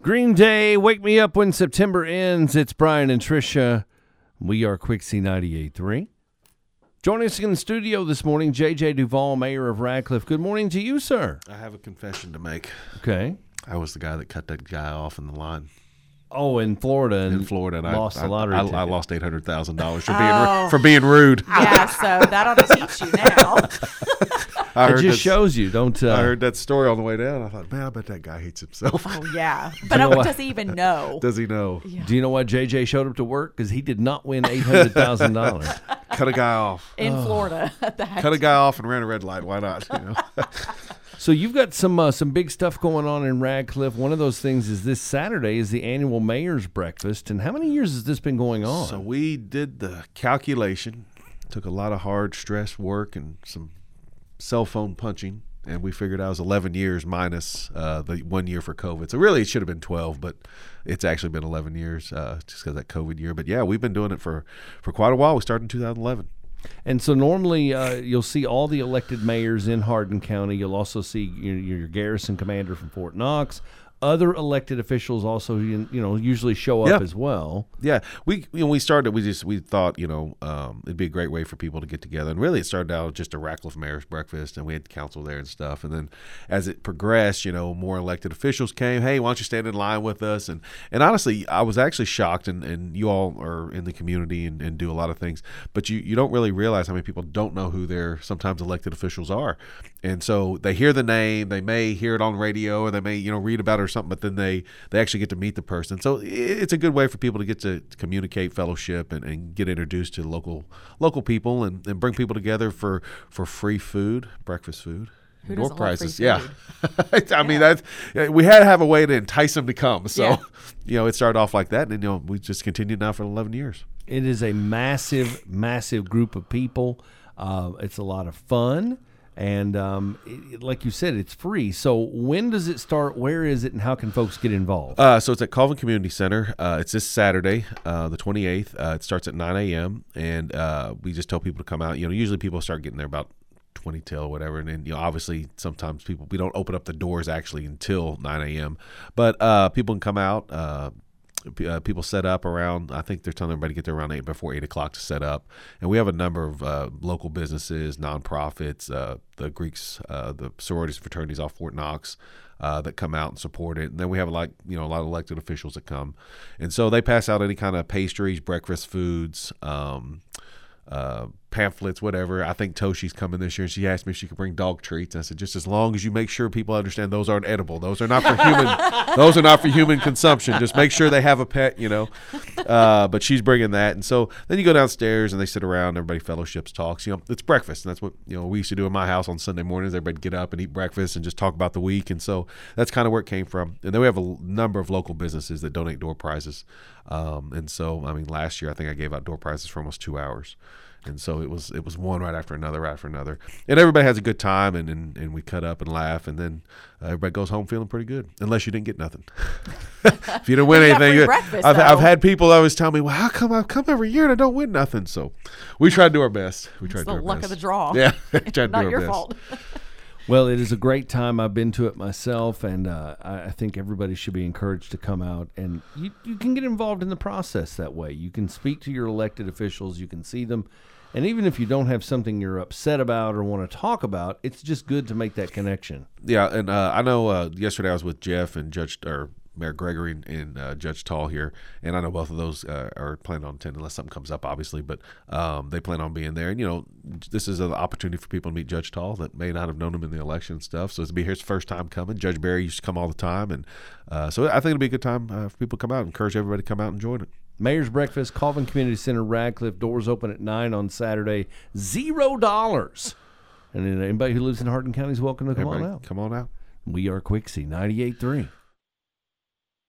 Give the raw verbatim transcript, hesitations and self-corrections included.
Green Day, Wake Me Up When September Ends. It's Brian and Tricia. We are Quixie ninety-eight point three. Joining us in the studio this morning, J J Duvall, Mayor of Radcliffe. Good morning to you, sir. I have a confession to make. Okay. I was the guy that cut that guy off in the line. Oh, in Florida. And in Florida. And lost I, the lottery I, I, ticket. I lost eight hundred thousand dollars for, Oh. being, for being rude. Yeah, so that ought to teach you now. I It heard just that- shows you. Don't. Uh, I heard that story on the way down. I thought, man, I bet that guy hates himself. Oh, yeah. But know uh, what? does he even know? Does he know? Yeah. Do you know why J J showed up to work? Because he did not win eight hundred thousand dollars. Cut a guy off. In Florida at that. Cut a guy off and ran a red light. Why not? You know? So you've got some uh, some big stuff going on in Radcliffe. One of those things is this Saturday is the annual Mayor's Breakfast. And how many years has this been going on? So we did the calculation. Took a lot of hard stress work and some cell phone punching, and we figured out it was eleven years minus uh, the one year for COVID. So really it should have been twelve, but it's actually been eleven years uh, just because of that COVID year. But yeah, we've been doing it for, for quite a while. We started in two thousand eleven. And so normally uh, you'll see all the elected mayors in Hardin County. You'll also see your, your garrison commander from Fort Knox. Other elected officials also, you you know, usually show up Yeah. as well. Yeah, we when we started, we just we thought you know um, it'd be a great way for people to get together, and really it started out just a Radcliffe Mayor's Breakfast, and we had council there and stuff, and then as it progressed, you know, more elected officials came. Hey, why don't you stand in line with us? And and honestly, I was actually shocked, and, and you all are in the community and, and do a lot of things, but you you don't really realize how many people don't know who their sometimes elected officials are, and so they hear the name, they may hear it on radio, or they may you know read about it or something, but then they they actually get to meet the person. So it's a good way for people to get to, to communicate, fellowship, and, and get introduced to local local people, and, and bring people together for, for free food, breakfast food. Who door doesn't love free prizes. Yeah. food? I mean, that's, we had to have a way to entice them to come. So, Yeah. you know, it started off like that, and you know, we just continued now for eleven years. It is a massive, massive group of people. Uh, it's a lot of fun. And um, it, like you said, it's free. So when does it start? Where is it? And how can folks get involved? Uh, so it's at Colvin Community Center. Uh, it's this Saturday, uh, the twenty-eighth. Uh, it starts at nine a.m. And uh, we just tell people to come out. You know, usually people start getting there about twenty till or whatever. And then, you know, obviously sometimes people, we don't open up the doors actually until nine a.m. But uh, people can come out. Uh, Uh, people set up around, I think they're telling everybody to get there around eight, before eight o'clock to set up. And we have a number of uh, local businesses, nonprofits, uh, the Greeks, uh, the sororities and fraternities off Fort Knox uh, that come out and support it. And then we have like, you know, a lot of elected officials that come. And so they pass out any kind of pastries, breakfast foods, um, uh, pamphlets, whatever. I think Toshi's coming this year, and she asked me if she could bring dog treats. And I said, just as long as you make sure people understand those aren't edible. Those are not for human. Those are not for human consumption. Just make sure they have a pet, you know. Uh, but she's bringing that, and so then you go downstairs and they sit around. Everybody fellowships, talks. You know, it's breakfast, and that's what you know we used to do in my house on Sunday mornings. Everybody get up and eat breakfast and just talk about the week, and so that's kind of where it came from. And then we have a number of local businesses that donate door prizes, um, and so I mean, last year I think I gave out door prizes for almost two hours. And so it was it was one right after another, right after another. And everybody has a good time, and, and, and we cut up and laugh, and then uh, everybody goes home feeling pretty good, unless you didn't get nothing. If you didn't win You got anything, free you- breakfast, I've, I've though. had people always tell me, well, how come I come every year and I don't win nothing? So we try to do our best. We try It's to do the our luck best. of the draw. Yeah, we try to do Not our your best. fault. Well, it is a great time. I've been to it myself, and uh, I I think everybody should be encouraged to come out. And you, you can get involved in the process that way. You can speak to your elected officials. You can see them. And even if you don't have something you're upset about or want to talk about, it's just good to make that connection. Yeah, and uh, I know uh, yesterday I was with Jeff and Judge or Mayor Gregory and, and uh, Judge Tall here, and I know both of those uh, are planning on attending unless something comes up, obviously, but um, they plan on being there. And, you know, this is an opportunity for people to meet Judge Tall that may not have known him in the election and stuff. So it's be his first time coming. Judge Barry used to come all the time, and uh, so I think it'll be a good time uh, for people to come out. Encourage everybody to come out and join it. Mayor's Breakfast, Colvin Community Center, Radcliffe. Doors open at nine on Saturday. Zero dollars. And then anybody who lives in Hardin County is welcome to come Everybody on out. Come on out. We are Quixie ninety-eight point three.